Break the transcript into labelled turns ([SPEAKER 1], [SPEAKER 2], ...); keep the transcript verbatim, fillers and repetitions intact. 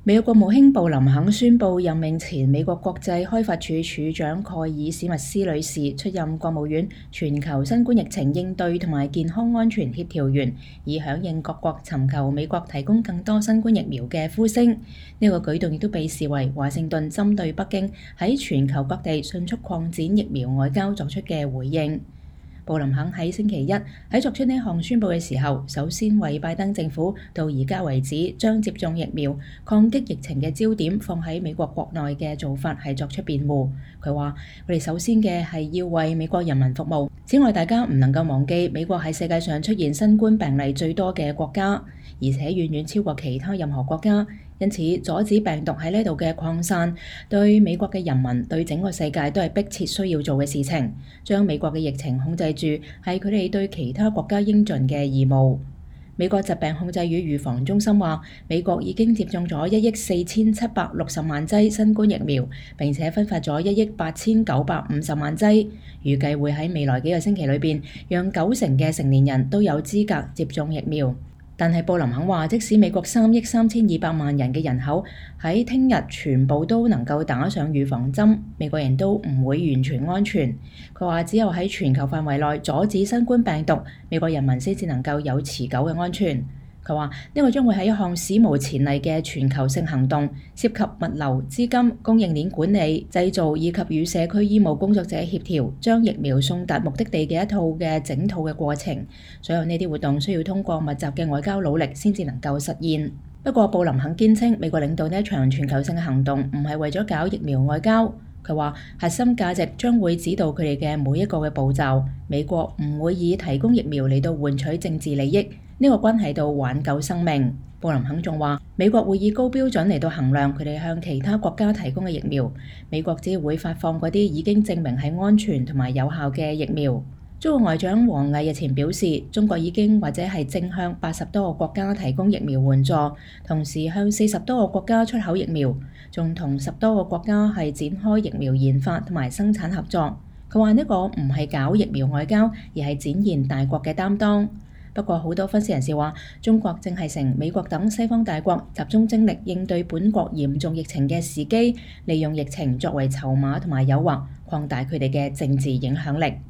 [SPEAKER 1] 美國國務卿布林肯宣布任命前美國國際開發署署長蓋爾史密斯女士出任國務院全球新冠疫情應對同埋健康安全協調員，以響應各國尋求美國提供更多新冠疫苗嘅呼聲。呢個舉動亦都被視為華盛頓針對北京喺全球各地迅速擴展疫苗外交作出嘅回應。布林肯喺星期一喺作出呢項宣佈嘅時候，首先為拜登政府到而家為止將接種疫苗抗擊疫情嘅焦點放喺美國國內嘅做法係作出辯護。佢話：我哋首先嘅係要為美國人民服務。此外，大家唔能夠忘記美國係世界上出現新冠病例最多嘅國家，而且遠遠超過其他任何國家。因此，阻止病毒喺呢度嘅擴散，對美國嘅人民、對整個世界都係迫切需要做嘅事情。將美國嘅疫情控制住，係佢哋對其他國家應盡嘅義務。美國疾病控制與預防中心話，美國已經接種咗一億四千七百六十萬劑新冠疫苗，並且分發咗一億八千九百五十萬劑，預計會喺未來幾個星期裏邊，讓九成嘅成年人都有資格接種疫苗。但係布林肯話，即使美國三億三千二百萬人嘅人口喺聽日全部都能夠打上預防針，美國人都唔會完全安全。佢話只有喺全球範圍內阻止新冠病毒，美國人民先至能夠有持久嘅安全。佢話呢個將會係一項史無前例嘅全球性行動，涉及物流、資金、供應鏈管理、製造以及與社區醫務工作者協調，將疫苗送達目的地嘅一套嘅整套嘅過程。所有呢啲活動需要通過密集嘅外交努力先至能夠實現。不過布林肯堅稱，美國領導呢一場全球性嘅行動唔係為咗搞疫苗外交。佢話核心價值將會指導佢哋嘅每一個嘅步驟。美國唔會以提供疫苗嚟到換取政治利益，呢個關係到挽救生命。布林肯仲話，美國會以高標準嚟到衡量佢哋向其他國家提供嘅疫苗。美國只會發放嗰啲已經證明係安全同埋有效嘅疫苗。中國外長王毅日前表示，中國已經或者係正向八十多個國家提供疫苗援助，同時向四十多個國家出口疫苗，仲同十多個國家係展開疫苗研發同埋生產合作。佢話呢個唔係搞疫苗外交，而係展現大國嘅擔當。不過好多分析人士話，中國正係乘美國等西方大國集中精力應對本國嚴重疫情嘅時機，利用疫情作為籌碼同埋誘惑，擴大佢哋嘅政治影響力。